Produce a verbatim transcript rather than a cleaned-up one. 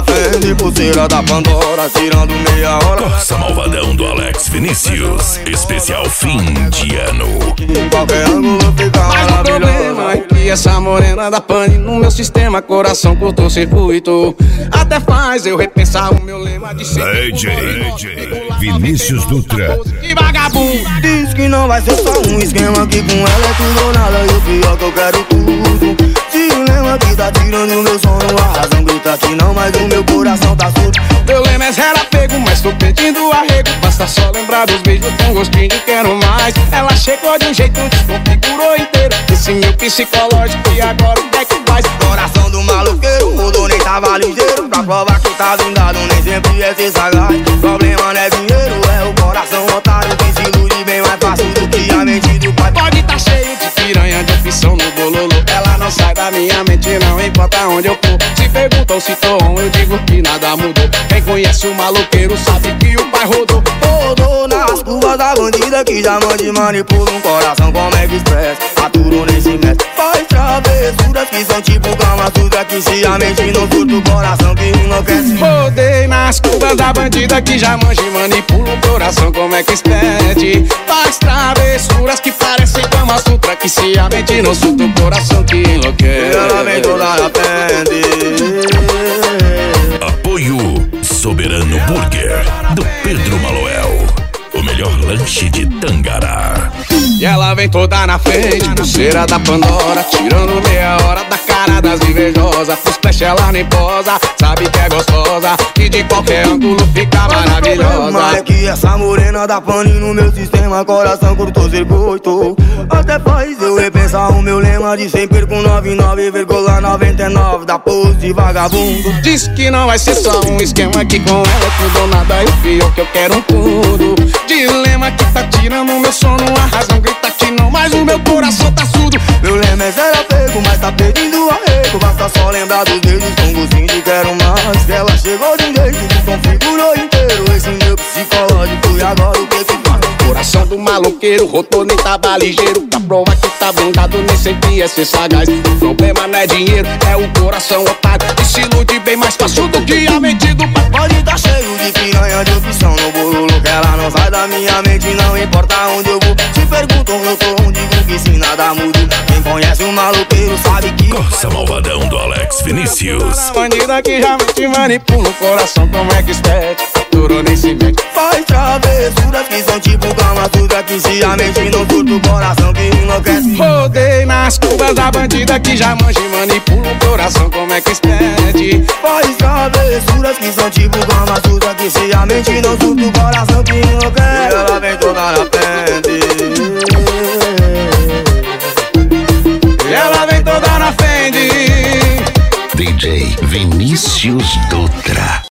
na frente, pulseira da Pandora, tirando meia hora. Corsa Malvadão do Alex Vinícius, especial fim de ano. Em qualquer ângulo fica Mas o problema é que essa morena da pane no meu sistema, coração cortou circuito. Até faz eu repensar o meu lema de ser D J Vinícius Dutra. Que vagabundo. Diz que não vai ser só um esquema, que com ela é tudo ou nada. E o pior que eu quero tudo. Se o lema que tá tirando meu sono, a razão grita que não, mas o meu coração tá surdo. Meu lema é zero apego, mas tô pedindo arrego. Basta só lembrar dos beijos com gostinho de quero mais. Ela chegou de um jeito, desconfigurou inteiro esse meu psicológico, e agora o que é que faz? Coração do maloqueiro, mudou, nem tava ligeiro. Pra provar que tá blindado, nem sempre é ser sagaz. Problema não é dinheiro, é o coração otário, que se ilude bem mais fácil do que a mente do pai. Pode tá cheio de piranha, de opção no bololo. Ela não sai da minha mente, não importa onde eu for. Se perguntam se tô on, eu digo que nada mudou. Quem conhece o maloqueiro sabe que o pai rodou. Rodou nas curvas da bandida, que já mande manipula um coração como é que expressa. Aturou nesse mestre, faz travessuras que são tipo Kama Sutra, que se a mente não surta o coração que enlouquece. Rodei nas curvas da bandida, que já manja e manipula o coração como é que expede. Faz travessuras que parecem Kama Sutra, que se a mente não surta o coração que enlouquece. Ela vem toda na frente. Apoio Soberano Burger do Pedro Maloel, o melhor lanche de Tangará. E ela vem toda na frente, pulseira da Pandora, tirando meia hora da cara das invejosas. Pro splash ela nem posa, sabe que é gostosa, e de qualquer ângulo fica maravilhosa. Mas é que essa morena da pane no meu sistema, coração cortou circuito. Até faz eu repensar o meu lema de cem perco noventa e nove vírgula noventa e nove da pose de vagabundo. Diz que não vai ser só um esquema, que com ela é tudo ou nada, e o pior que eu quero um tudo. Dilema que tá tirando meu sono, a razão grita que não, mas o meu coração tá surdo. Meu lema é zero apego, mas tá pedindo arrego. Basta só lembrar dos beijos com gostinho de quero mais. Ela chegou de um jeito, desconfigurou inteiro esse meu psicológico, e agora o que que faz? Coração do maloqueiro, rotou nem tava ligeiro. Pra provar que tá blindado, nem sempre é ser sagaz. O problema não é dinheiro, é o coração otário, que se ilude bem mais fácil do que a mente do pai. Pode tá cheio de piranha, de opção no bololo, que ela não sai da minha mente, não importa onde eu vou. Se perguntam eu tô onde, digo que se nada muda. Quem conhece o maloqueiro sabe que Corsa Malvadão do Alex Vinícius. A bandida que já te manipula o coração como é que espete. Durou nem se mete. faz travessuras que são tipo Kama Sutra, que se a mente não surta o coração que enlouquece. Rodei nas curvas da bandida, que já manja e manipula o coração como é que expede. Faz travessuras que são tipo Kama Sutra, que se a mente não surta o coração que enlouquece. E ela vem toda na frente. E ela vem toda na frente. D J Vinícius Dutra.